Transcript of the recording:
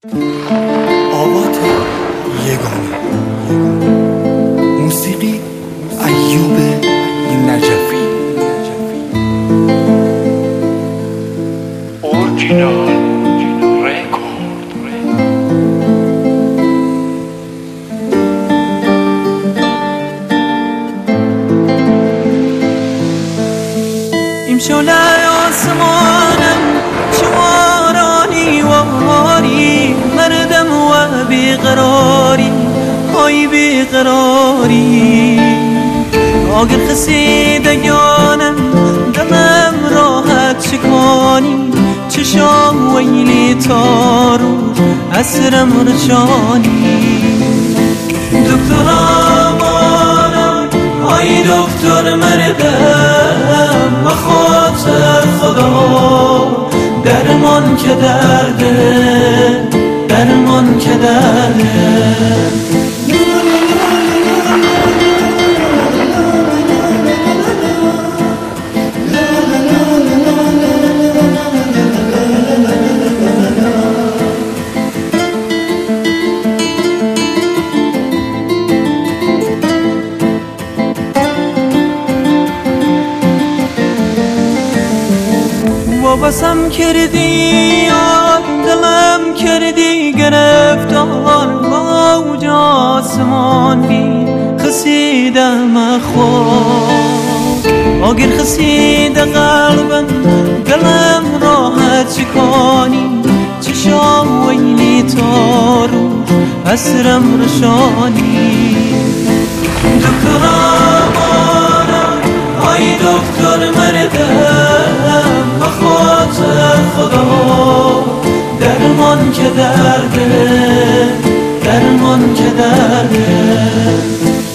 آوات یگانه. موسیقی ایوب نجفی. اورجینال رکورد. شعله آسمانم چه بارانی و هاری، مردم و بیقراری های بیقراری. آگر خسیدگانم دمم راحت چکانی، چشام ویلی تارو اسرم رشانی. دکتر آمانم ای دکتر مردم، بخاطر خدا درمان که درده، درمان که درده. وابسم کردی دلم کردی گرفتار، موج آسمان بی خسیدم خود. آگر خسید قلبم دلم راحت چکانی، چشام ویلی تارو اسرم رشانی. دکتر آمانم ای دکتر مردم، بخاطر خدا درمان که درده، درمان که درده.